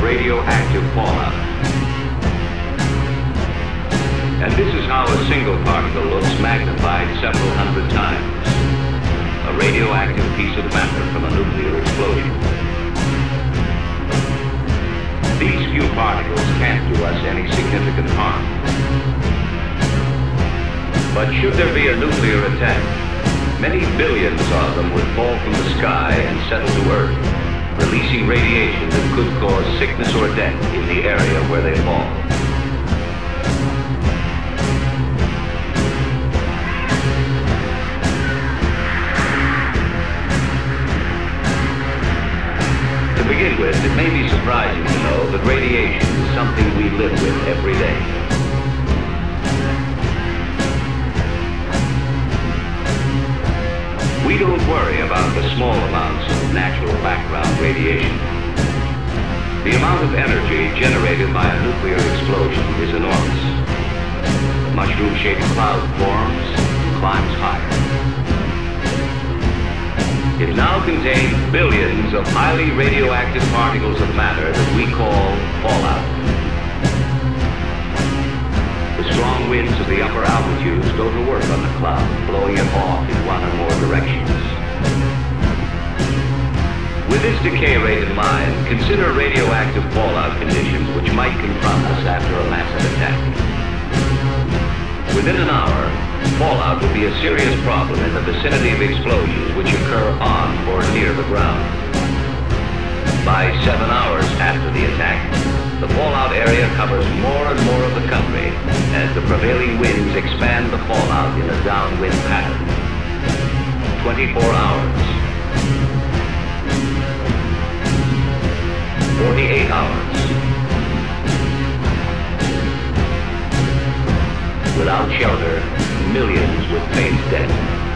radioactive fallout. And this is how a single particle looks magnified several hundred times. A radioactive piece of matter from a nuclear explosion. These few particles can't do us any significant harm. But should there be a nuclear attack, many billions of them would fall from the sky and settle to Earth, releasing radiation that could cause sickness or death in the area where they fall. To begin with, it may be surprising to know that radiation is something we live with every day. We don't worry about the small amounts of natural background radiation. The amount of energy generated by a nuclear explosion is enormous. A mushroom-shaped cloud forms and climbs higher. It now contains billions of highly radioactive particles of matter that we call fallout. The strong winds of the upper altitudes go to work on the cloud, blowing it off in one or more directions. With this decay rate in mind, consider radioactive fallout conditions which might confront us after a massive attack. Within an hour, fallout will be a serious problem in the vicinity of explosions which occur on or near the ground. By 7 hours after the attack, the fallout area covers more and more of the country as the prevailing winds expand the fallout in a downwind pattern. 24 hours. 48 hours. Without shelter, millions would face death.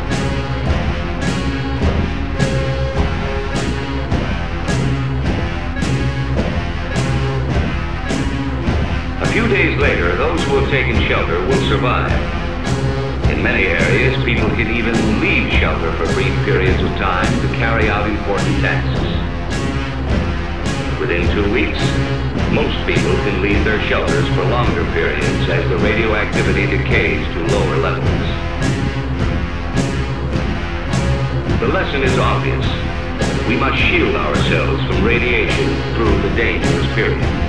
A few days later, those who have taken shelter will survive. In many areas, people can even leave shelter for brief periods of time to carry out important tasks. Within 2 weeks, most people can leave their shelters for longer periods as the radioactivity decays to lower levels. The lesson is obvious. We must shield ourselves from radiation through the dangerous period.